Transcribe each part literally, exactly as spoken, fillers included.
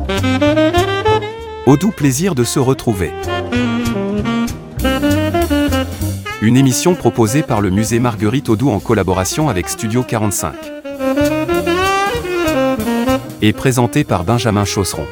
Au doux plaisir de se retrouver. Une émission proposée par le musée Marguerite Audoux en collaboration avec Studio quarante-cinq. Et présentée par Benjamin Chausseron.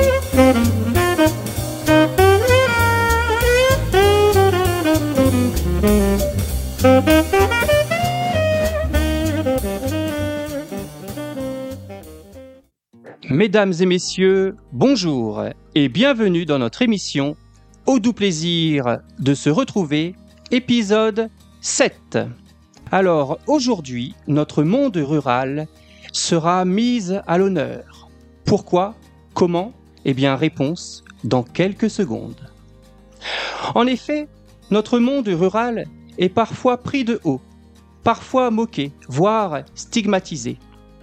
Mesdames et messieurs, bonjour et bienvenue dans notre émission Au doux plaisir de se retrouver, épisode sept. Alors aujourd'hui, notre monde rural sera mis à l'honneur. Pourquoi ? Comment ? Eh bien, réponse dans quelques secondes. En effet, notre monde rural est parfois pris de haut, parfois moqué, voire stigmatisé.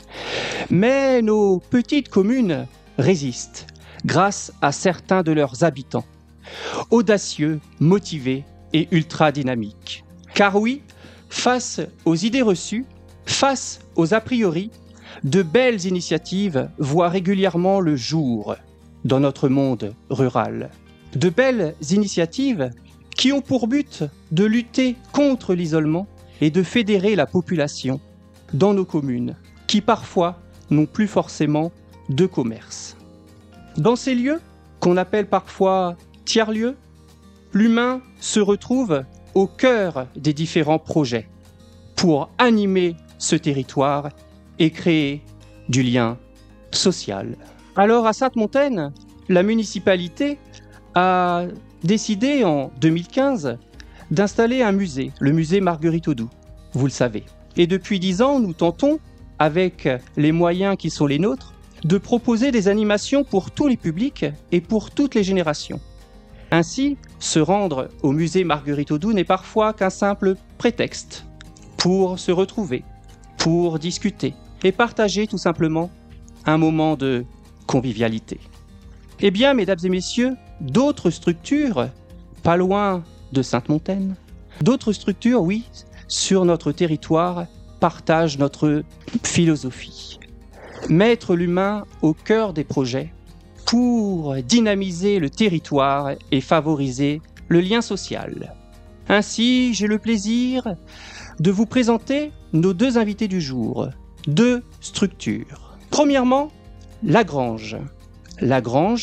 Mais nos petites communes résistent grâce à certains de leurs habitants, audacieux, motivés et ultra dynamiques. Car oui, face aux idées reçues, face aux a priori, de belles initiatives voient régulièrement le jour dans notre monde rural. De belles initiatives qui ont pour but de lutter contre l'isolement et de fédérer la population dans nos communes, qui parfois n'ont plus forcément de commerce. Dans ces lieux, qu'on appelle parfois tiers-lieux, l'humain se retrouve au cœur des différents projets pour animer ce territoire et créer du lien social. Alors à Sainte-Montaine, la municipalité a décidé en deux mille quinze d'installer un musée, le musée Marguerite Audoux, vous le savez. Et depuis dix ans, nous tentons, avec les moyens qui sont les nôtres, de proposer des animations pour tous les publics et pour toutes les générations. Ainsi, se rendre au musée Marguerite Audoux n'est parfois qu'un simple prétexte pour se retrouver, pour discuter et partager tout simplement un moment de convivialité. Eh bien, mesdames et messieurs, d'autres structures, pas loin de Sainte-Montaine, d'autres structures, oui, sur notre territoire, partagent notre philosophie. Mettre l'humain au cœur des projets pour dynamiser le territoire et favoriser le lien social. Ainsi, j'ai le plaisir de vous présenter nos deux invités du jour, deux structures. Premièrement, La Grange. La Grange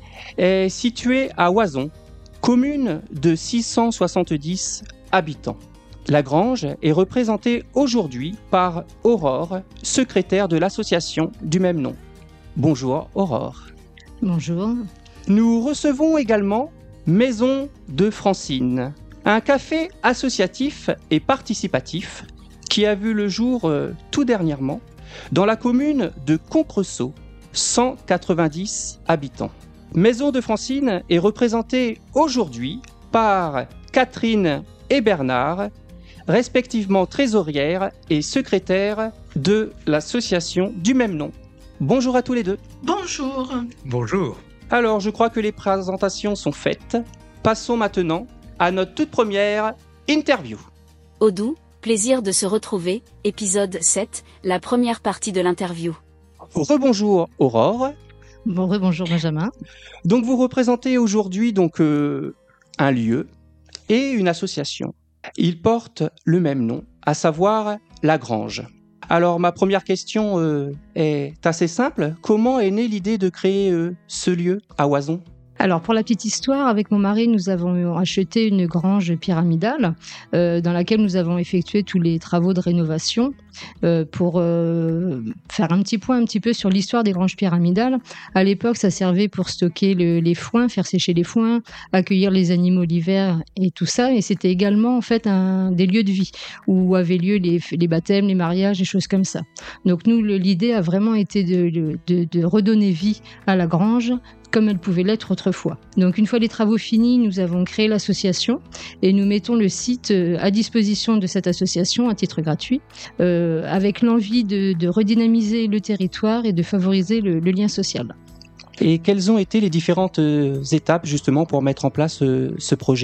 est située à Oison, commune de six cent soixante-dix habitants. La Grange est représentée aujourd'hui par Aurore, secrétaire de l'association du même nom. Bonjour Aurore. Bonjour. Nous recevons également Maison de Francine, un café associatif et participatif qui a vu le jour euh, tout dernièrement dans la commune de Concreçon, cent quatre-vingt-dix habitants. Maison de Francine est représentée aujourd'hui par Catherine et Bernard, respectivement trésorière et secrétaire de l'association du même nom. Bonjour à tous les deux. Bonjour. Bonjour. Alors, je crois que les présentations sont faites. Passons maintenant à notre toute première interview. Au doux plaisir de se retrouver, épisode sept, la première partie de l'interview. Rebonjour Aurore. Bon, rebonjour Benjamin. Donc vous représentez aujourd'hui donc euh, un lieu et une association. Ils portent le même nom, à savoir La Grange. Alors ma première question euh, est assez simple. Comment est née l'idée de créer euh, ce lieu à Oison ? Alors pour la petite histoire, avec mon mari, nous avons acheté une grange pyramidale euh, dans laquelle nous avons effectué tous les travaux de rénovation euh, pour euh, faire un petit point un petit peu sur l'histoire des granges pyramidales. À l'époque, ça servait pour stocker le, les foins, faire sécher les foins, accueillir les animaux l'hiver et tout ça. Et c'était également en fait un, des lieux de vie où avaient lieu les, les baptêmes, les mariages, des choses comme ça. Donc nous, le, l'idée a vraiment été de, de, de redonner vie à la grange comme elle pouvait l'être autrefois. Donc une fois les travaux finis, nous avons créé l'association et nous mettons le site à disposition de cette association à titre gratuit, euh, avec l'envie de, de redynamiser le territoire et de favoriser le, le lien social. Et quelles ont été les différentes euh, étapes justement pour mettre en place euh, ce projet ?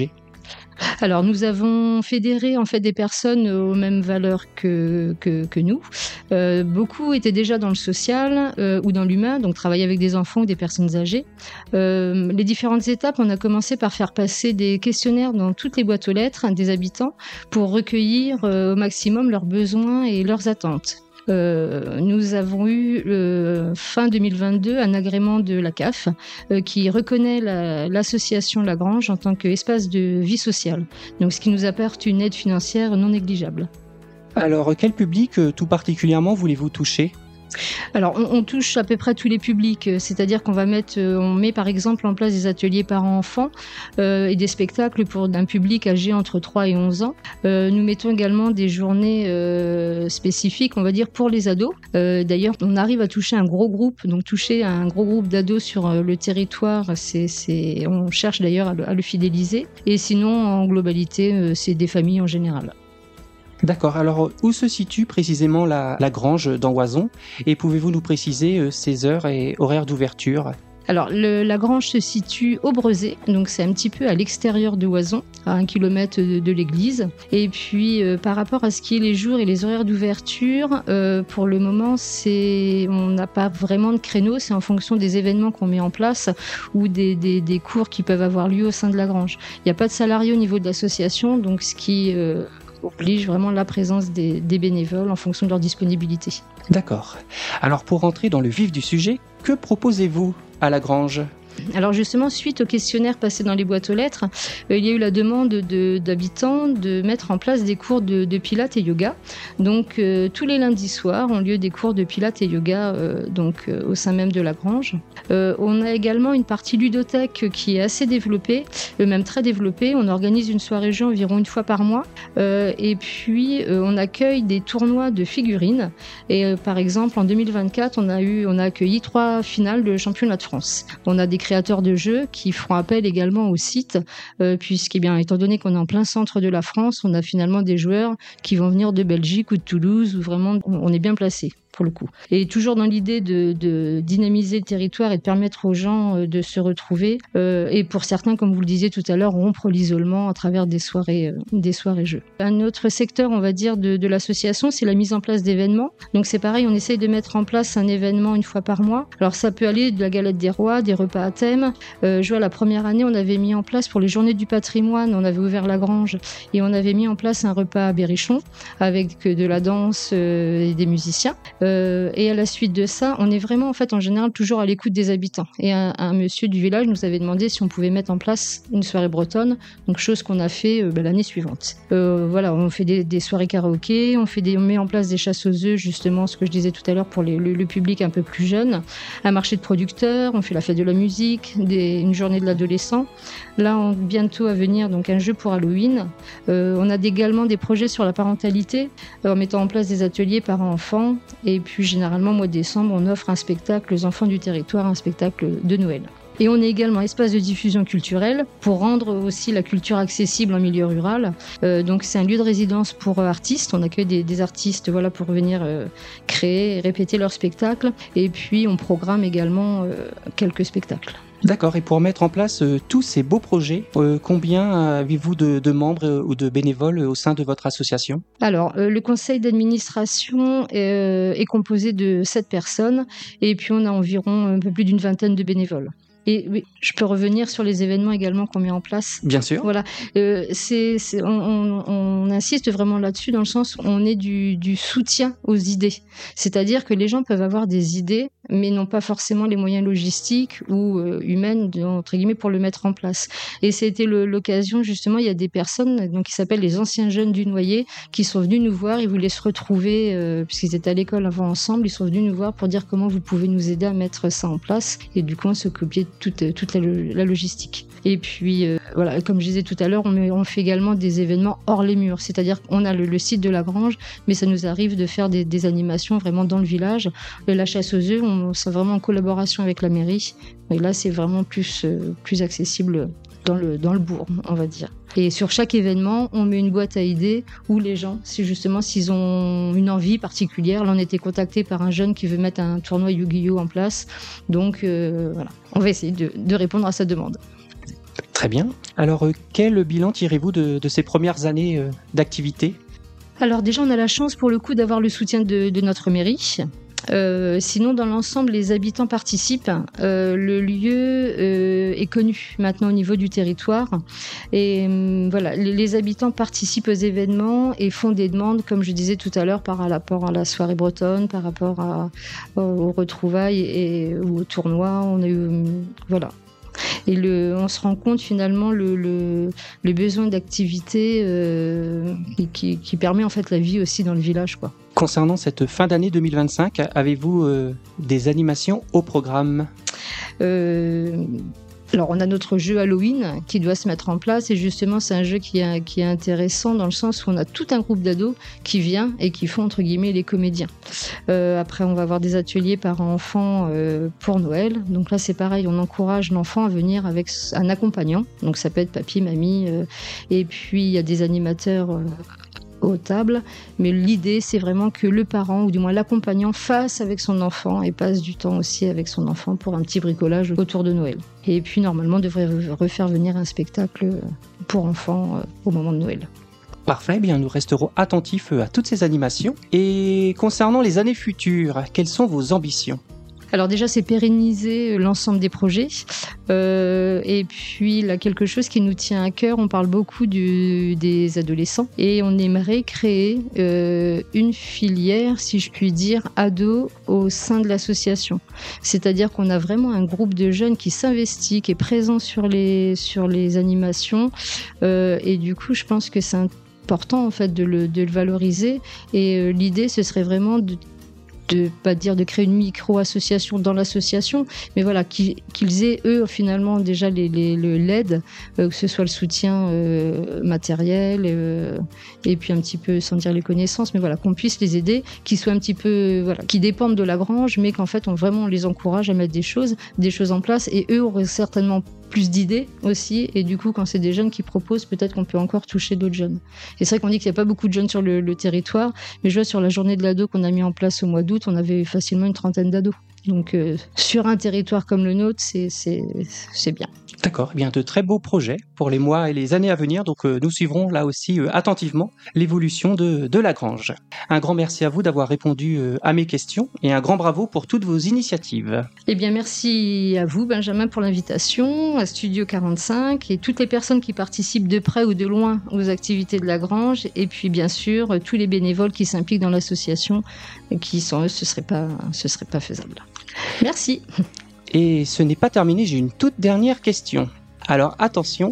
Alors, nous avons fédéré en fait des personnes aux mêmes valeurs que, que, que nous. Euh, beaucoup étaient déjà dans le social euh, ou dans l'humain, donc travailler avec des enfants ou des personnes âgées. Euh, les différentes étapes, on a commencé par faire passer des questionnaires dans toutes les boîtes aux lettres hein, des habitants pour recueillir euh, au maximum leurs besoins et leurs attentes. Euh, nous avons eu euh, fin deux mille vingt-deux un agrément de la C A F euh, qui reconnaît la, l'association Lagrange en tant qu'espace de vie sociale, donc ce qui nous apporte une aide financière non négligeable. Alors, quel public euh, tout particulièrement voulez-vous toucher ? Alors, on, on touche à peu près tous les publics, c'est-à-dire qu'on va mettre, on met par exemple en place des ateliers parents-enfants euh, et des spectacles pour un public âgé entre trois et onze ans. Euh, nous mettons également des journées euh, spécifiques, on va dire, pour les ados. Euh, d'ailleurs, on arrive à toucher un gros groupe, donc toucher un gros groupe d'ados sur euh, le territoire, c'est, c'est, on cherche d'ailleurs à le, à le fidéliser. Et sinon, en globalité, euh, c'est des familles en général. D'accord, alors où se situe précisément la, la grange dans Oison et pouvez-vous nous préciser euh, ses heures et horaires d'ouverture ? Alors, le, la grange se situe au Brezé, donc c'est un petit peu à l'extérieur de Oison, à un kilomètre de, de l'église. Et puis, euh, par rapport à ce qui est les jours et les horaires d'ouverture, euh, pour le moment, c'est, on n'a pas vraiment de créneau, c'est en fonction des événements qu'on met en place ou des, des, des cours qui peuvent avoir lieu au sein de la grange. Il n'y a pas de salariés au niveau de l'association, donc ce qui euh, oblige vraiment la présence des, des bénévoles en fonction de leur disponibilité. D'accord. Alors, pour rentrer dans le vif du sujet, que proposez-vous à la grange ? Alors justement, suite au questionnaire passé dans les boîtes aux lettres, euh, il y a eu la demande de, d'habitants de mettre en place des cours de, de pilates et yoga. Donc euh, tous les lundis soirs ont lieu des cours de pilates et yoga euh, donc, euh, au sein même de la grange. Euh, on a également une partie ludothèque qui est assez développée, euh, même très développée. On organise une soirée jeu environ une fois par mois. Euh, et puis euh, on accueille des tournois de figurines. Et euh, par exemple, en deux mille vingt-quatre, on a, eu, on a accueilli trois finales de championnat de France. On a des créateurs de jeux qui feront appel également au site, euh, puisque bien, étant donné qu'on est en plein centre de la France, on a finalement des joueurs qui vont venir de Belgique ou de Toulouse, où vraiment on est bien placé pour le coup. Et toujours dans l'idée de, de dynamiser le territoire et de permettre aux gens euh, de se retrouver, euh, et pour certains, comme vous le disiez tout à l'heure, rompre l'isolement à travers des soirées, euh, des soirées jeux. Un autre secteur, on va dire, de, de l'association, c'est la mise en place d'événements. Donc c'est pareil, on essaye de mettre en place un événement une fois par mois. Alors ça peut aller de la galette des rois, des repas à thème. Euh, je vois, la première année, on avait mis en place pour les journées du patrimoine, on avait ouvert la grange et on avait mis en place un repas à Berrichon avec de la danse euh, et des musiciens. Euh, et à la suite de ça, on est vraiment en fait en général toujours à l'écoute des habitants. Et un, un monsieur du village nous avait demandé si on pouvait mettre en place une soirée bretonne, donc chose qu'on a fait euh, ben, l'année suivante. Euh, voilà, on fait des, des soirées karaoké, on fait des, on met en place des chasses aux œufs, justement ce que je disais tout à l'heure pour les, le, le public un peu plus jeune, un marché de producteurs, on fait la fête de la musique, des, une journée de l'adolescent. Là, on, bientôt à venir, donc un jeu pour Halloween. Euh, on a également des projets sur la parentalité, euh, en mettant en place des ateliers parents-enfants. Et puis, généralement, au mois de décembre, on offre un spectacle aux enfants du territoire, un spectacle de Noël. Et on est également espace de diffusion culturelle pour rendre aussi la culture accessible en milieu rural. Euh, donc, c'est un lieu de résidence pour euh, artistes. On accueille des, des artistes voilà, pour venir euh, créer et répéter leurs spectacles. Et puis, on programme également euh, quelques spectacles. D'accord, et pour mettre en place euh, tous ces beaux projets, euh, combien avez-vous de, de membres euh, ou de bénévoles au sein de votre association ? Alors, euh, le conseil d'administration est, euh, est composé de sept personnes et puis on a environ un peu plus d'une vingtaine de bénévoles. Et oui, je peux revenir sur les événements également qu'on met en place. Bien sûr. Voilà, euh, c'est, c'est, on, on, on insiste vraiment là-dessus dans le sens où on est du, du soutien aux idées. C'est-à-dire que les gens peuvent avoir des idées, mais n'ont pas forcément les moyens logistiques ou euh, humaines, de, entre guillemets, pour le mettre en place. Et c'était le, l'occasion, justement, il y a des personnes donc, qui s'appellent les anciens jeunes du Noyer qui sont venus nous voir, ils voulaient se retrouver, euh, puisqu'ils étaient à l'école avant ensemble, ils sont venus nous voir pour dire comment vous pouvez nous aider à mettre ça en place. Et du coup, on s'occupait de toute, toute la, la logistique. Et puis, euh, voilà, comme je disais tout à l'heure, on, met, on fait également des événements hors les murs. C'est-à-dire qu'on a le, le site de la grange, mais ça nous arrive de faire des, des animations vraiment dans le village. La chasse aux œufs, on, c'est vraiment en collaboration avec la mairie. Et là, c'est vraiment plus, euh, plus accessible dans le, dans le bourg, on va dire. Et sur chaque événement, on met une boîte à idées où les gens, c'est justement s'ils ont une envie particulière. Là, on a été contacté par un jeune qui veut mettre un tournoi Yu-Gi-Oh en place. Donc, euh, voilà, on va essayer de, de répondre à sa demande. Très bien. Alors, euh, quel bilan tirez-vous de, de ces premières années euh, d'activité ? Alors déjà, on a la chance pour le coup d'avoir le soutien de, de notre mairie. Euh, sinon, dans l'ensemble, les habitants participent. Euh, le lieu euh, est connu maintenant au niveau du territoire. Et euh, voilà, les, les habitants participent aux événements et font des demandes, comme je disais tout à l'heure, par rapport à la soirée bretonne, par rapport à, aux retrouvailles et, ou au tournoi. On a eu, euh, voilà. Et le, on se rend compte finalement le, le, le besoin d'activité euh, qui, qui permet en fait la vie aussi dans le village, quoi. Concernant cette fin d'année deux mille vingt-cinq, avez-vous euh, des animations au programme ? euh, Alors, on a notre jeu Halloween qui doit se mettre en place et justement, c'est un jeu qui est, qui est intéressant dans le sens où on a tout un groupe d'ados qui vient et qui font, entre guillemets, les comédiens. Euh, après, on va avoir des ateliers parents-enfants euh, pour Noël. Donc là, c'est pareil, on encourage l'enfant à venir avec un accompagnant. Donc ça peut être papy, mamie. Euh, et puis, il y a des animateurs euh, aux tables. Mais l'idée, c'est vraiment que le parent, ou du moins l'accompagnant, fasse avec son enfant et passe du temps aussi avec son enfant pour un petit bricolage autour de Noël. Et puis, normalement, on devrait refaire venir un spectacle pour enfants au moment de Noël. Parfait, eh bien nous resterons attentifs à toutes ces animations. Et concernant les années futures, quelles sont vos ambitions ? Alors déjà, c'est pérenniser l'ensemble des projets. Euh, et puis, là, quelque chose qui nous tient à cœur, on parle beaucoup du, des adolescents. Et on aimerait créer euh, une filière, si je puis dire, ado au sein de l'association. C'est-à-dire qu'on a vraiment un groupe de jeunes qui s'investit, qui est présent sur les, sur les animations. Euh, et du coup, je pense que c'est important en fait, de, le, de le valoriser. Et euh, l'idée, ce serait vraiment de de pas dire de créer une micro-association dans l'association, mais voilà, qu'ils, qu'ils aient eux finalement déjà les, les, le, l'aide, euh, que ce soit le soutien euh, matériel, euh, et puis un petit peu, sans dire les connaissances, mais voilà, qu'on puisse les aider, qu'ils soient un petit peu, voilà, qui dépendent de la grange, mais qu'en fait on vraiment on les encourage à mettre des choses, des choses en place, et eux auraient certainement plus d'idées aussi, et du coup quand c'est des jeunes qui proposent, peut-être qu'on peut encore toucher d'autres jeunes. Et c'est vrai qu'on dit qu'il n'y a pas beaucoup de jeunes sur le, le territoire, mais je vois sur la journée de l'ado qu'on a mis en place au mois d'août, on avait facilement une trentaine d'ados. Donc euh, sur un territoire comme le nôtre, c'est, c'est, c'est bien. D'accord, eh bien de très beaux projets pour les mois et les années à venir, donc euh, nous suivrons là aussi euh, attentivement l'évolution de, de la grange. Un grand merci à vous d'avoir répondu euh, à mes questions et un grand bravo pour toutes vos initiatives. Eh bien merci à vous Benjamin pour l'invitation, à Studio quarante-cinq et toutes les personnes qui participent de près ou de loin aux activités de la grange, et puis bien sûr tous les bénévoles qui s'impliquent dans l'association, qui sans eux ce serait pas, ce serait pas faisable. Merci. Et ce n'est pas terminé, j'ai une toute dernière question. Alors attention,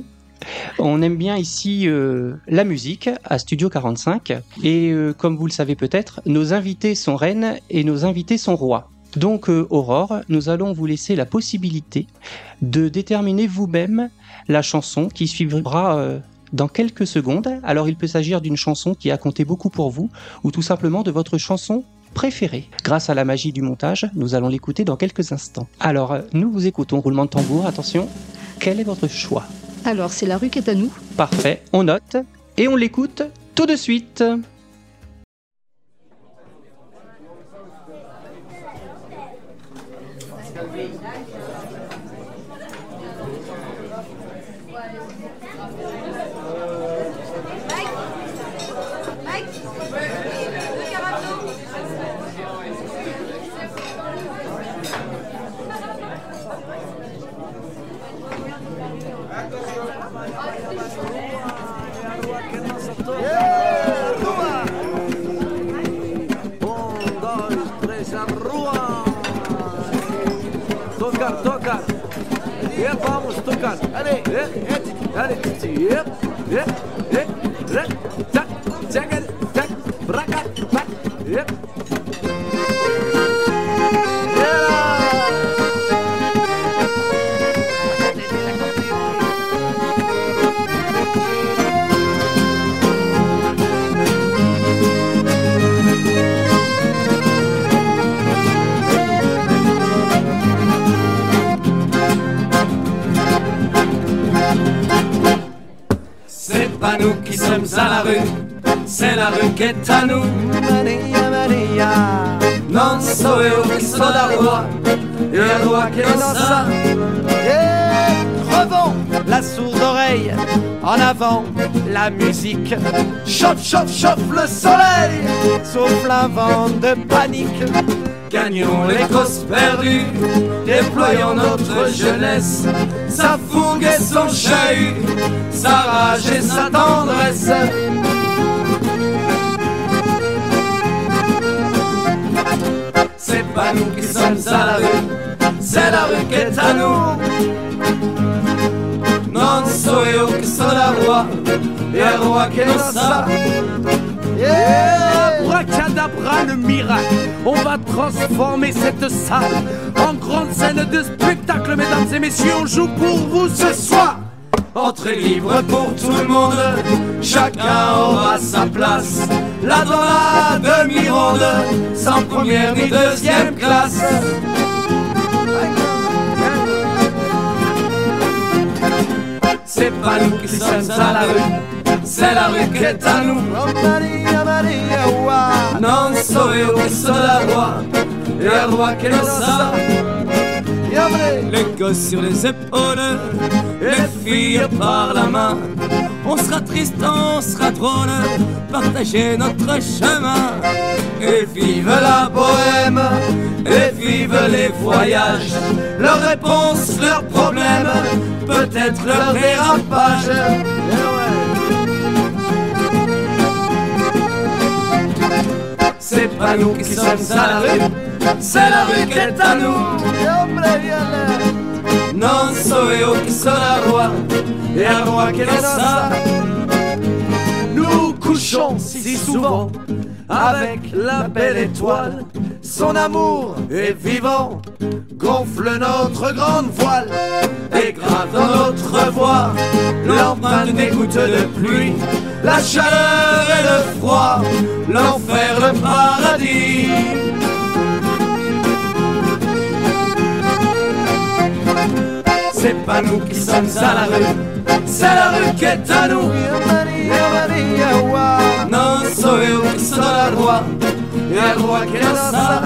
on aime bien ici euh, la musique à Studio quarante-cinq, et euh, comme vous le savez peut-être, nos invités sont reines et nos invités sont rois. Donc euh, Aurore, nous allons vous laisser la possibilité de déterminer vous-même la chanson qui suivra euh, dans quelques secondes. Alors il peut s'agir d'une chanson qui a compté beaucoup pour vous, ou tout simplement de votre chanson préférée. Grâce à la magie du montage, nous allons l'écouter dans quelques instants. Alors, nous vous écoutons, roulement de tambour, attention, quel est votre choix ? Alors, c'est La rue qui est à nous. Parfait, on note et on l'écoute tout de suite. Tocar, tocar. E vamos tocar. Allez, allez, yep, yep, yep, yep, tac, tac, tac, braca, tac, yep. C'est pas nous qui sommes à la rue, c'est la rue qui est à nous. Maria, Maria, Non sou eu que sou da rua, e a rua que é nossa. e crevons la sourde oreille. En avant, la musique. Chauffe, chauffe, chauffe le soleil. Souffle un vent de panique. Gagnons les causes perdues. Déployons notre jeunesse. Sa fougue et son chahut. Sa rage et sa tendresse. C'est pas nous qui sommes à la rue, c'est la rue qui est à nous. Non so io che sono la roi, et un roi che lo sa. Yeah! Abracadabra, le miracle, on va transformer cette salle en grande scène de spectacle. Mesdames et messieurs, on joue pour vous ce soir. Entrée libre pour tout le monde, chacun aura sa place. Là dans la demi-ronde, sans première ni deuxième classe. C'est pas nous qui sommes à la rue, c'est la rue qui est à nous. Non so io che sono la roi, et un roi che lo sa. Les gosses sur les épaules, les filles par la main. On sera triste, on sera drôle, partager notre chemin. Et vive la bohème, et vive les voyages. Leurs réponses, leurs problèmes, peut-être leur dérapage. C'est pas nous qui sommes à la rue, c'est la rue qui est à nous. Non so io che sono la roi, et un roi che lo sa. Nous couchons si souvent avec la belle étoile. Son amour est vivant, gonfle notre grande voile et grave dans notre voix l'empreinte des gouttes de pluie, la chaleur et le froid, l'enfer, le paradis. C'est pas nous qui sommes à la rue, c'est la rue qui est à nous. Non so io che sono la roi, et un roi che lo sa.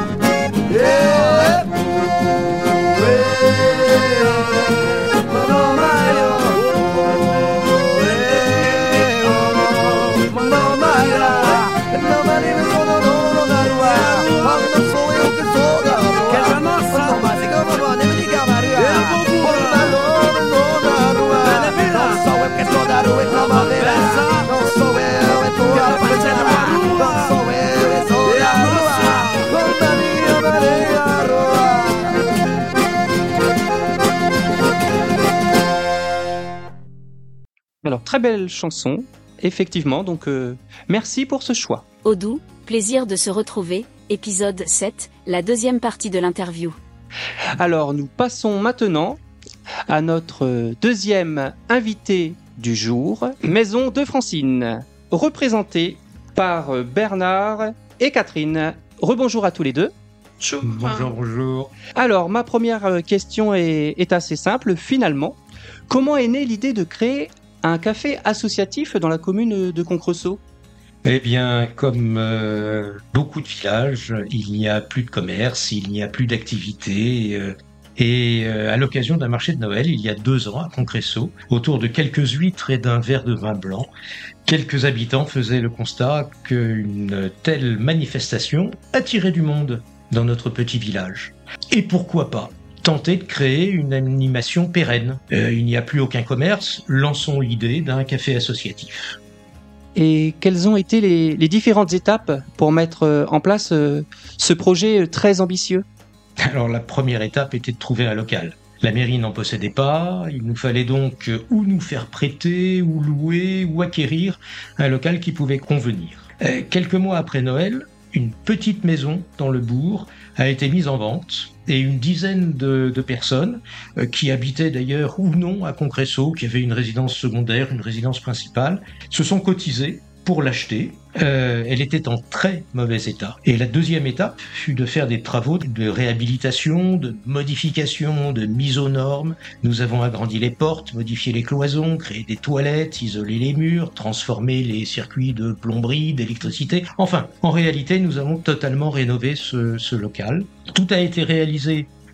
Alors, très belle chanson, effectivement, donc euh, merci pour ce choix. Odou, plaisir de se retrouver, épisode sept, la deuxième partie de l'interview. Alors, nous passons maintenant à notre deuxième invité du jour, Maison de Francine, représentée par Bernard et Catherine. Rebonjour à tous les deux. Bonjour, bonjour. Alors, ma première question est, est assez simple, finalement. Comment est née l'idée de créer un café associatif dans la commune de Concresso? Eh bien, comme euh, beaucoup de villages, il n'y a plus de commerce, il n'y a plus d'activité. Euh, et euh, à l'occasion d'un marché de Noël, il y a deux ans, à Concresso, autour de quelques huîtres et d'un verre de vin blanc, quelques habitants faisaient le constat qu'une telle manifestation attirait du monde dans notre petit village. Et pourquoi pas tenter de créer une animation pérenne. Euh, il n'y a plus aucun commerce, lançons l'idée d'un café associatif. Et quelles ont été les, les différentes étapes pour mettre en place euh, ce projet très ambitieux? Alors la première étape était de trouver un local. La mairie n'en possédait pas, il nous fallait donc ou nous faire prêter, ou louer, ou acquérir un local qui pouvait convenir. Euh, quelques mois après Noël, une petite maison dans le bourg a été mise en vente et une dizaine de, de personnes euh, qui habitaient d'ailleurs ou non à Concresso, qui avaient une résidence secondaire, une résidence principale, se sont cotisées pour l'acheter. Euh, elle était en très mauvais état. Et la deuxième étape fut de faire des travaux de réhabilitation, de modification, de mise aux normes. Nous avons agrandi les portes, modifié les cloisons, créé des toilettes, isolé les murs, transformé les circuits de plomberie, d'électricité. Enfin, en réalité, nous avons totalement rénové ce, ce local. Tout a été réalisé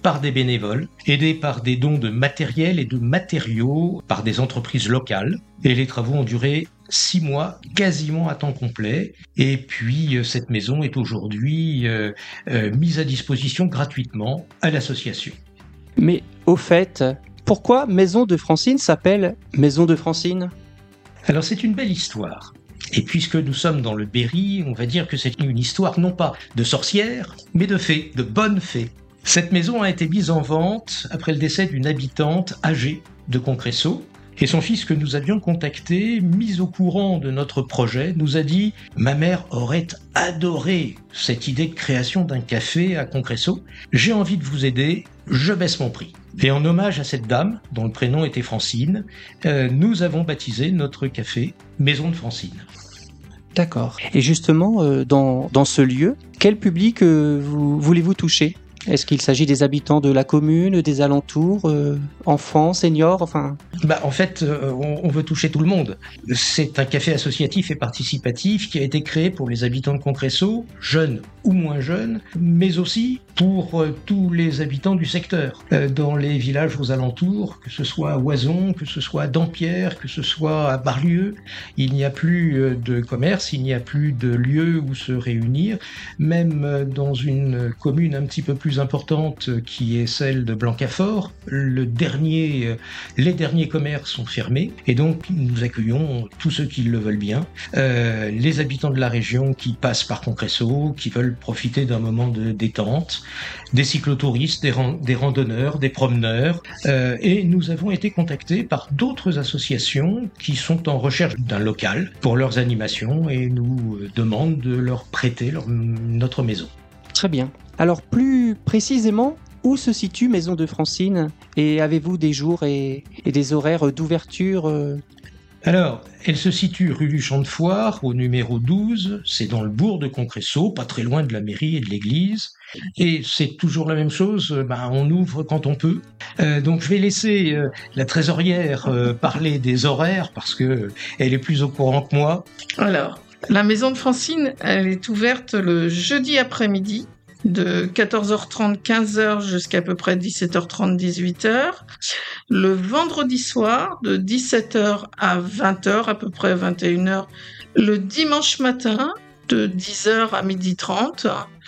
par des bénévoles, aidés par des dons de matériel et de matériaux par des entreprises locales. Et les travaux ont duré six mois, quasiment à temps complet. Et puis, euh, cette maison est aujourd'hui euh, euh, mise à disposition gratuitement à l'association. Mais au fait, pourquoi Maison de Francine s'appelle Maison de Francine ? Alors, c'est une belle histoire. Et puisque nous sommes dans le Berry, on va dire que c'est une histoire non pas de sorcières, mais de fées, de bonnes fées. Cette maison a été mise en vente après le décès d'une habitante âgée de Concresso. Et son fils que nous avions contacté, mis au courant de notre projet, nous a dit « Ma mère aurait adoré cette idée de création d'un café à Concresso. J'ai envie de vous aider, je baisse mon prix. » Et en hommage à cette dame, dont le prénom était Francine, euh, nous avons baptisé notre café Maison de Francine. D'accord. Et justement, euh, dans, dans ce lieu, quel public euh, vous, voulez-vous toucher ? Est-ce qu'il s'agit des habitants de la commune, des alentours, euh, enfants, seniors, enfin... Bah, en fait, euh, on, on veut toucher tout le monde. C'est un café associatif et participatif qui a été créé pour les habitants de Concresso, jeunes ou moins jeunes, mais aussi pour euh, tous les habitants du secteur. Euh, dans les villages aux alentours, que ce soit à Oison, que ce soit à Dampierre, que ce soit à Barlieu, il n'y a plus euh, de commerce, il n'y a plus de lieu où se réunir. Même euh, dans une commune un petit peu plus importante qui est celle de Blancafort, le dernier, euh, les derniers commerces sont fermés et donc nous accueillons tous ceux qui le veulent bien, euh, les habitants de la région qui passent par Concresso, qui veulent profiter d'un moment de détente, des cyclotouristes, des, ran- des randonneurs, des promeneurs, euh, et nous avons été contactés par d'autres associations qui sont en recherche d'un local pour leurs animations et nous demandent de leur prêter leur, notre maison. Très bien. Alors plus précisément, où se situe Maison de Francine ? Et avez-vous des jours et, et des horaires d'ouverture euh... Alors, elle se situe rue du Champ de Foire, au numéro douze, c'est dans le bourg de Concresso, pas très loin de la mairie et de l'église. Et c'est toujours la même chose, ben, on ouvre quand on peut. Euh, donc je vais laisser euh, la trésorière euh, parler des horaires, parce que elle est plus au courant que moi. Alors, la Maison de Francine, elle est ouverte le jeudi après-midi, de quatorze heures trente, quinze heures jusqu'à à peu près dix-sept heures trente, dix-huit heures. Le vendredi soir, de dix-sept heures à vingt heures, à peu près vingt et une heures. Le dimanche matin, de dix heures à midi trente.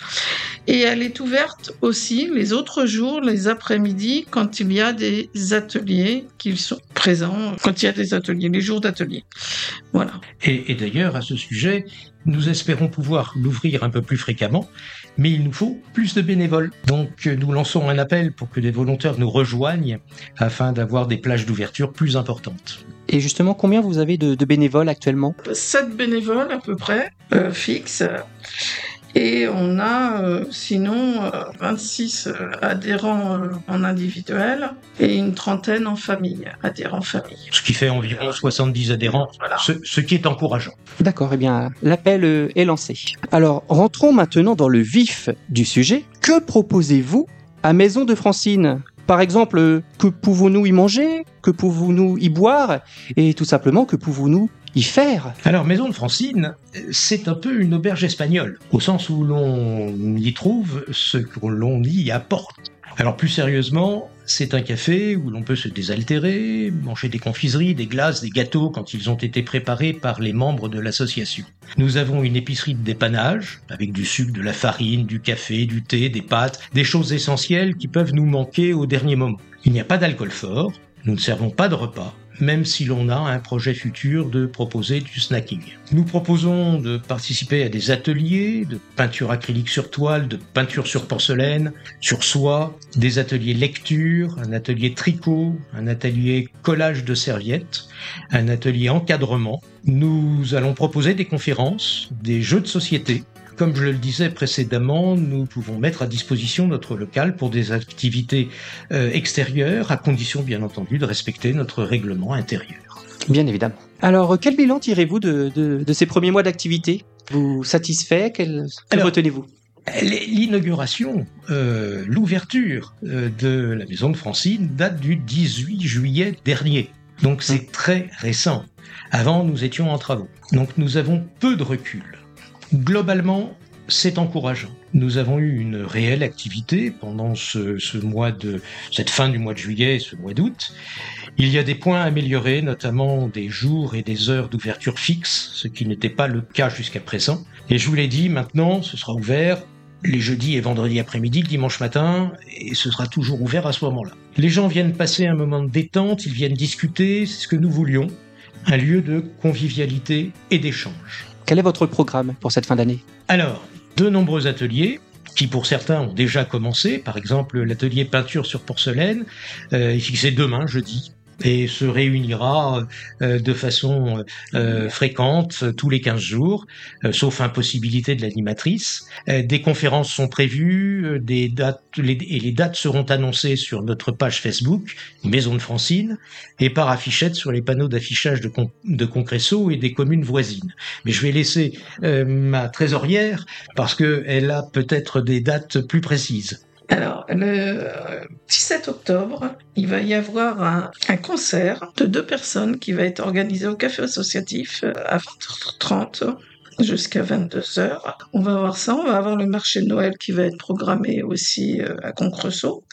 Et elle est ouverte aussi les autres jours, les après-midi, quand il y a des ateliers qui sont présents, quand il y a des ateliers, les jours d'atelier. Voilà. Et, et d'ailleurs, à ce sujet, nous espérons pouvoir l'ouvrir un peu plus fréquemment, mais il nous faut plus de bénévoles. Donc nous lançons un appel pour que des volontaires nous rejoignent afin d'avoir des plages d'ouverture plus importantes. Et justement, combien vous avez de, de bénévoles actuellement ? Sept bénévoles à peu près, euh, fixes. Et on a euh, sinon euh, vingt-six euh, adhérents euh, en individuel et une trentaine en famille, adhérents famille. Ce qui fait environ soixante-dix adhérents, voilà. ce, ce qui est encourageant. D'accord, eh bien, l'appel euh, est lancé. Alors, rentrons maintenant dans le vif du sujet. Que proposez-vous à Maison de Francine ? Par exemple, euh, que pouvons-nous y manger ? Que pouvons-nous y boire ? Et tout simplement, que pouvons-nous y faire ? Alors, Maison de Francine, c'est un peu une auberge espagnole, au sens où l'on y trouve ce que l'on y apporte. Alors, plus sérieusement, c'est un café où l'on peut se désaltérer, manger des confiseries, des glaces, des gâteaux quand ils ont été préparés par les membres de l'association. Nous avons une épicerie de dépannage, avec du sucre, de la farine, du café, du thé, des pâtes, des choses essentielles qui peuvent nous manquer au dernier moment. Il n'y a pas d'alcool fort, nous ne servons pas de repas, même si l'on a un projet futur de proposer du snacking. Nous proposons de participer à des ateliers de peinture acrylique sur toile, de peinture sur porcelaine, sur soie, des ateliers lecture, un atelier tricot, un atelier collage de serviettes, un atelier encadrement. Nous allons proposer des conférences, des jeux de société. Comme je le disais précédemment, nous pouvons mettre à disposition notre local pour des activités euh, extérieures, à condition bien entendu de respecter notre règlement intérieur. Bien évidemment. Alors, quel bilan tirez-vous de, de, de ces premiers mois d'activité ? Vous satisfait ? Quel, que Alors, retenez-vous ? L'inauguration, euh, l'ouverture euh, de la Maison de Francine date du dix-huit juillet dernier. Donc c'est mmh. très récent. Avant, nous étions en travaux. Donc nous avons peu de recul. Globalement, c'est encourageant. Nous avons eu une réelle activité pendant ce, ce mois de, cette fin du mois de juillet et ce mois d'août. Il y a des points à améliorer, notamment des jours et des heures d'ouverture fixes, ce qui n'était pas le cas jusqu'à présent. Et je vous l'ai dit, maintenant, ce sera ouvert les jeudis et vendredis après-midi, le dimanche matin, et ce sera toujours ouvert à ce moment-là. Les gens viennent passer un moment de détente, ils viennent discuter, c'est ce que nous voulions, un lieu de convivialité et d'échange. Quel est votre programme pour cette fin d'année ? Alors, de nombreux ateliers, qui pour certains ont déjà commencé, par exemple l'atelier peinture sur porcelaine, euh, est fixé demain, jeudi, et se réunira euh, de façon euh, fréquente tous les quinze jours, euh, sauf impossibilité de l'animatrice. Euh, des conférences sont prévues, euh, des dates, les, et les dates seront annoncées sur notre page Facebook, Maison de Francine, et par affichette sur les panneaux d'affichage de, con, de Concresso et des communes voisines. Mais je vais laisser euh, ma trésorière, parce qu'elle a peut-être des dates plus précises. Alors, le dix-sept octobre, il va y avoir un, un concert de deux personnes qui va être organisé au Café Associatif à vingt heures trente jusqu'à vingt-deux heures. On va avoir ça, on va avoir le marché de Noël qui va être programmé aussi à Concresso.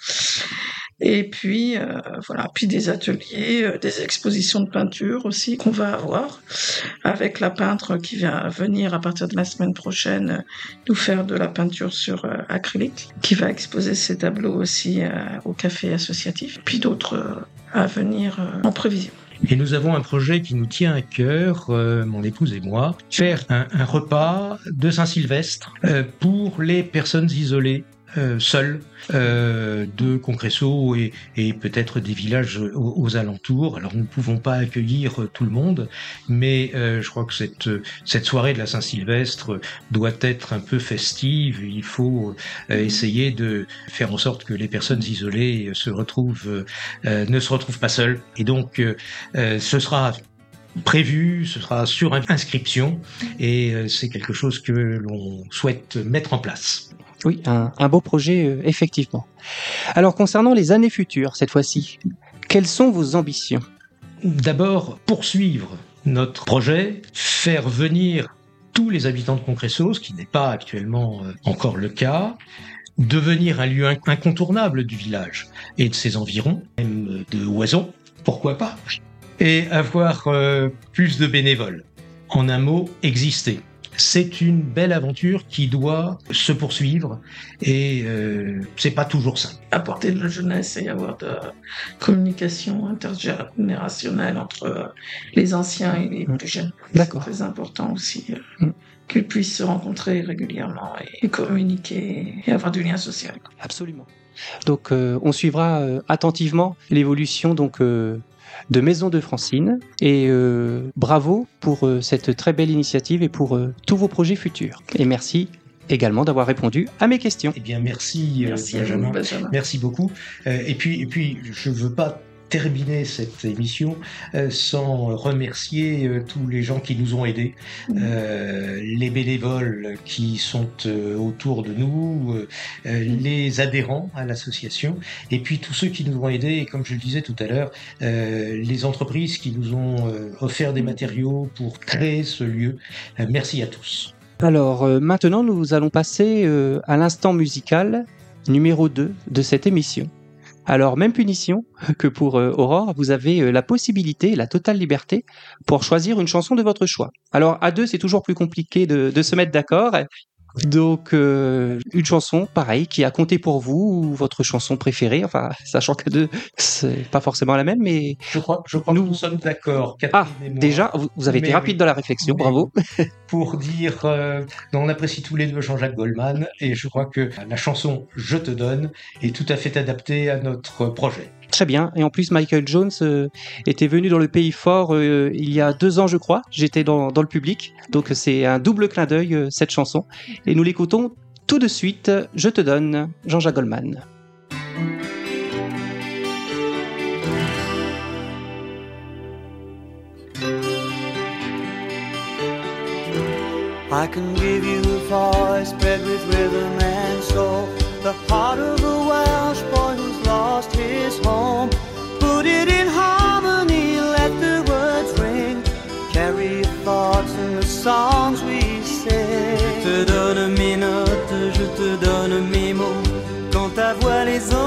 Et puis, euh, voilà, puis des ateliers, euh, des expositions de peinture aussi qu'on va avoir, avec la peintre qui va venir à partir de la semaine prochaine euh, nous faire de la peinture sur euh, acrylique, qui va exposer ses tableaux aussi euh, au Café Associatif, puis d'autres euh, à venir euh, en prévision. Et nous avons un projet qui nous tient à cœur, euh, mon épouse et moi, faire un, un repas de Saint-Sylvestre euh, pour les personnes isolées. Euh, seuls euh, de Concresso et, et peut-être des villages aux, aux alentours. Alors nous ne pouvons pas accueillir tout le monde, mais euh, je crois que cette, cette soirée de la Saint-Sylvestre doit être un peu festive. Il faut euh, essayer de faire en sorte que les personnes isolées se retrouvent, euh, ne se retrouvent pas seules. Et donc euh, ce sera prévu, ce sera sur inscription et euh, c'est quelque chose que l'on souhaite mettre en place. Oui, un, un beau projet, euh, effectivement. Alors, concernant les années futures, cette fois-ci, quelles sont vos ambitions ? D'abord, poursuivre notre projet, faire venir tous les habitants de Concresso, ce qui n'est pas actuellement euh, encore le cas, devenir un lieu incontournable du village et de ses environs, même de Oison, pourquoi pas, et avoir euh, plus de bénévoles. En un mot, exister. C'est une belle aventure qui doit se poursuivre et euh, c'est pas toujours simple. Apporter de la jeunesse et avoir de communication intergénérationnelle entre les anciens et les plus jeunes. D'accord. C'est très important aussi euh, mm. qu'ils puissent se rencontrer régulièrement et, et communiquer et avoir du lien social. Absolument. Donc euh, on suivra euh, attentivement l'évolution donc euh, de Maison de Francine et euh, bravo pour euh, cette très belle initiative et pour euh, tous vos projets futurs. Et merci également d'avoir répondu à mes questions. Eh bien merci, merci euh, Benjamin. Vous, Benjamin. Merci beaucoup. Euh, et puis et puis je ne veux pas terminer cette émission euh, sans remercier euh, tous les gens qui nous ont aidés, mmh. euh, les bénévoles qui sont euh, autour de nous, euh, mmh. les adhérents à l'association, et puis tous ceux qui nous ont aidés, et comme je le disais tout à l'heure, euh, les entreprises qui nous ont euh, offert des matériaux pour créer ce lieu. Euh, merci à tous. Alors euh, maintenant, nous allons passer euh, à l'instant musical numéro deux de cette émission. Alors, même punition que pour euh, Aurore, vous avez euh, la possibilité, la totale liberté pour choisir une chanson de votre choix. Alors, à deux, c'est toujours plus compliqué de, de se mettre d'accord. Donc, euh, une chanson, pareil, qui a compté pour vous, ou votre chanson préférée, enfin, sachant qu'à deux, c'est pas forcément la même, mais... Je crois, je crois nous... que nous sommes d'accord. Ah, déjà, vous, vous avez mais été rapide oui. dans la réflexion, mais bravo. Pour dire, euh, on apprécie tous les deux Jean-Jacques Goldman, et je crois que la chanson « Je te donne » est tout à fait adaptée à notre projet. Très bien. Et en plus, Michael Jones euh, était venu dans le Pays Fort euh, il y a deux ans, je crois. J'étais dans, dans le public. Donc, c'est un double clin d'œil, euh, cette chanson. Et nous l'écoutons tout de suite. Je te donne, Jean-Jacques Goldman. I can give you a voice bred with rhythm and soul, the heart of a Welsh boy who's lost his home. Put it in harmony, let the words ring, carry your thoughts in the songs we sing. Je te donne mes notes, je te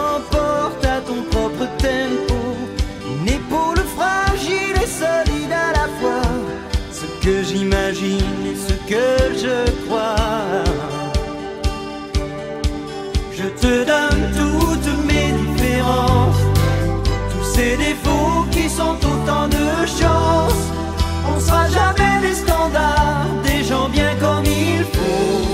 emporte à ton propre tempo. Une épaule fragile et solide à la fois. Ce que j'imagine et ce que je crois. Je te donne toutes mes différences, tous ces défauts qui sont autant de chance. On sera jamais des standards, des gens bien comme il faut.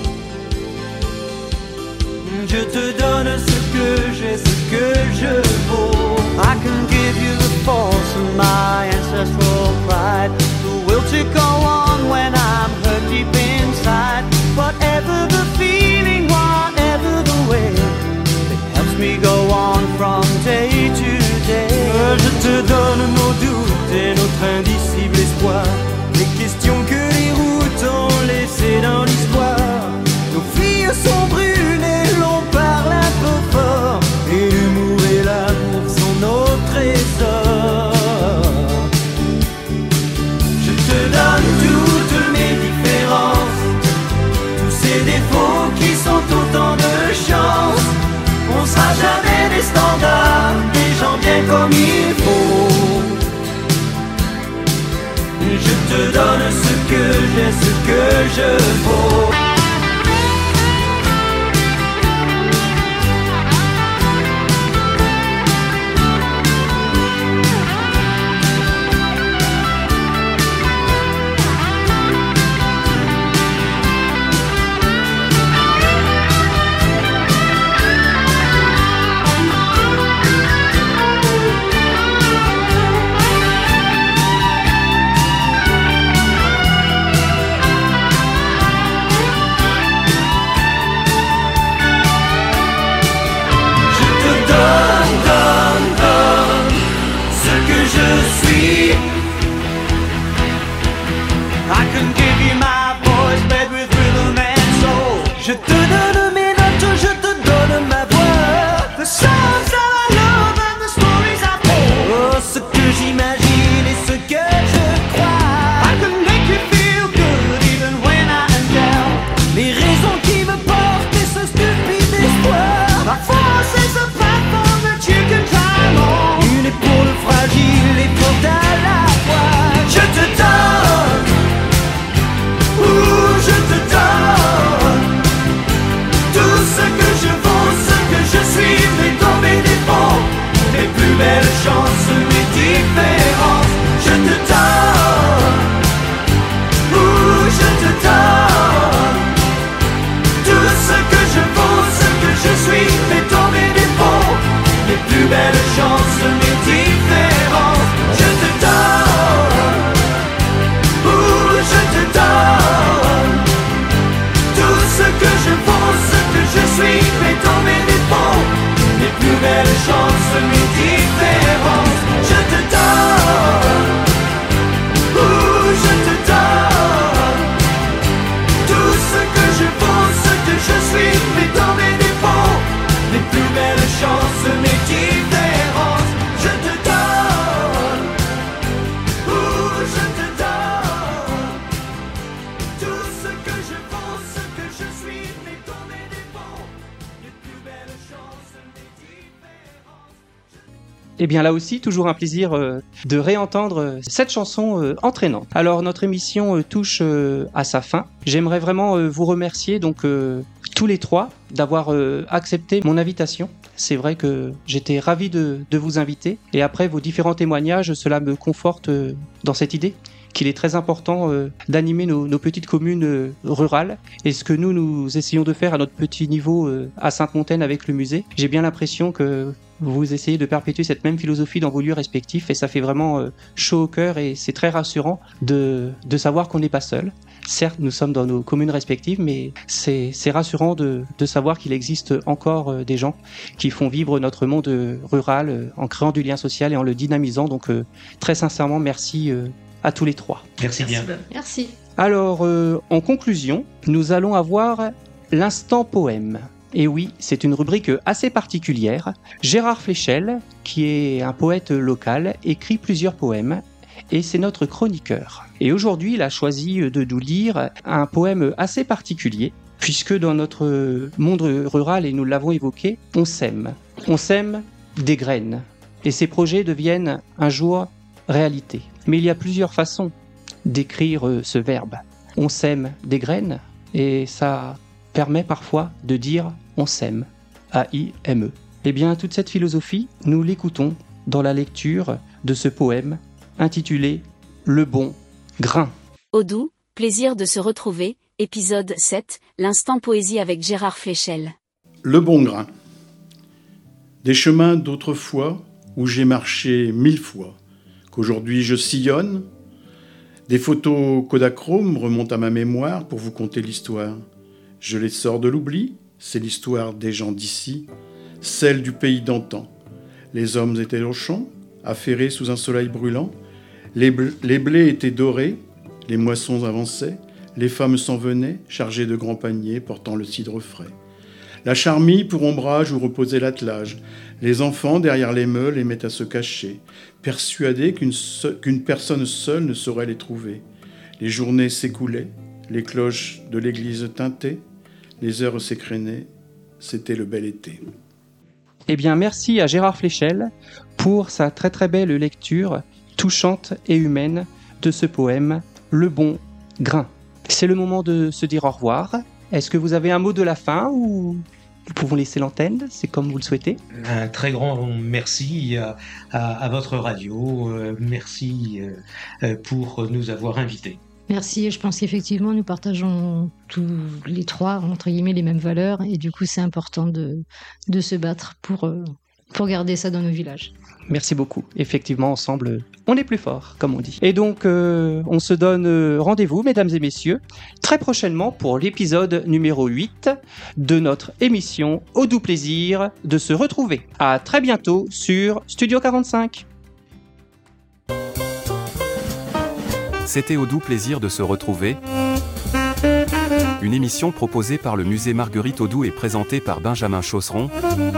Je te donne ce que j'ai, ce que je vaux. I can give you the force of my ancestral pride, the will to go on when I'm hurt deep inside. Whatever the feeling, whatever the way, it helps me go on from day to day. Je te donne nos doutes et notre indicible espoir, les questions que les routes ont laissées dans l'histoire. Nos filles sont brûlées, l'on parle un peu fort, et l'humour et l'amour sont nos trésors. Je te donne toutes mes différences, tous ces défauts qui sont autant de chance. On sera jamais des standards, des gens bien comme il faut. Je te donne ce que j'ai, ce que je vaux. Je te donne mes notes, je te donne ma voix. The songs that I love and the stories I tell. Oh, ce que j'imagine et ce que je crois. I can make you feel good even when I am down. Les raisons qui me portent et ce stupide espoir. Ma force is a platform that you can climb on. Une épaule fragile et forte à la fois. Je te donne, ouh, je te donne tout ce que je vaux, ce que je suis, mes dans mes défauts, mes plus belles chances, mes différences. Je te donne, ouh, je te donne tout ce que je vaux, ce que je suis, mes dans mes défauts, mes plus belles chances, mes différences. Je te donne, ouh, je te donne tout ce que je vaux, ce que je suis, mais dans mes défauts, mes plus belles chances, mes différences. Je te donne, ouh, je te donne tout ce que je vaux, ce que je suis, mais dans mes défauts, mes plus belles chances, mes différences. Je te donne, ouh, je te donne tout ce que je vaux, ce que je suis, mais dans mes défauts, mes plus belles chances, mes différences. Et bien là aussi, toujours un plaisir euh, de réentendre euh, cette chanson euh, entraînante. Alors notre émission euh, touche euh, à sa fin. J'aimerais vraiment euh, vous remercier donc euh, tous les trois d'avoir euh, accepté mon invitation. C'est vrai que j'étais ravi de, de vous inviter. Et après vos différents témoignages, cela me conforte euh, dans cette idée qu'il est très important euh, d'animer nos, nos petites communes euh, rurales. Et ce que nous, nous essayons de faire à notre petit niveau euh, à Sainte-Montaine avec le musée, j'ai bien l'impression que vous essayez de perpétuer cette même philosophie dans vos lieux respectifs et ça fait vraiment euh, chaud au cœur et c'est très rassurant de, de savoir qu'on n'est pas seul. Certes, nous sommes dans nos communes respectives, mais c'est, c'est rassurant de, de savoir qu'il existe encore euh, des gens qui font vivre notre monde euh, rural euh, en créant du lien social et en le dynamisant. Donc euh, très sincèrement, merci euh, à tous les trois. Merci bien. Merci. Alors, euh, en conclusion, nous allons avoir l'instant poème. Et oui, c'est une rubrique assez particulière. Gérard Fléchel, qui est un poète local, écrit plusieurs poèmes et c'est notre chroniqueur. Et aujourd'hui, il a choisi de nous lire un poème assez particulier, puisque dans notre monde rural, et nous l'avons évoqué, on s'aime. On sème des graines et ces projets deviennent un jour réalité. Mais il y a plusieurs façons d'écrire euh, ce verbe. On sème des graines et ça permet parfois de dire on s'aime, A I M E. Eh bien, toute cette philosophie, nous l'écoutons dans la lecture de ce poème intitulé Le bon grain. Odoo, plaisir de se retrouver, épisode sept, l'instant poésie avec Gérard Fléchel. Le bon grain. Des chemins d'autrefois où j'ai marché mille fois, qu'aujourd'hui je sillonne. Des photos Kodachrome remontent à ma mémoire pour vous conter l'histoire. Je les sors de l'oubli, c'est l'histoire des gens d'ici, celle du pays d'antan. Les hommes étaient au champ, affairés sous un soleil brûlant. Les, bl- les blés étaient dorés, les moissons avançaient, les femmes s'en venaient, chargées de grands paniers portant le cidre frais. La charmille pour ombrage où reposait l'attelage. Les enfants, derrière les meules, aimaient à se cacher, persuadés qu'une, se- qu'une personne seule ne saurait les trouver. Les journées s'écoulaient, les cloches de l'église tintaient, les heures s'écrénaient, c'était le bel été. Eh bien, merci à Gérard Fléchel pour sa très très belle lecture touchante et humaine de ce poème Le bon grain. C'est le moment de se dire au revoir. Est-ce que vous avez un mot de la fin ou nous pouvons laisser l'antenne? C'est comme vous le souhaitez. Un très grand merci à, à, à votre radio. Euh, merci euh, pour nous avoir invités. Merci, je pense qu'effectivement nous partageons tous les trois, entre guillemets, les mêmes valeurs et du coup c'est important de, de se battre pour, euh, pour garder ça dans nos villages. Merci beaucoup. Effectivement, ensemble, on est plus fort, comme on dit. Et donc, euh, on se donne euh, rendez-vous, mesdames et messieurs, très prochainement pour l'épisode numéro huit de notre émission Odoo plaisir de se retrouver. À très bientôt sur Studio quarante-cinq. C'était Odoo plaisir de se retrouver. Une émission proposée par le musée Marguerite Odoo et présentée par Benjamin Chausseron.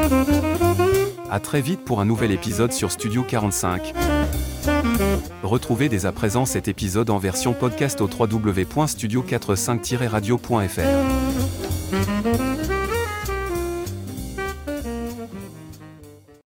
À très vite pour un nouvel épisode sur Studio quarante-cinq. Retrouvez dès à présent cet épisode en version podcast au w w w point studio quarante-cinq tiret radio point f r.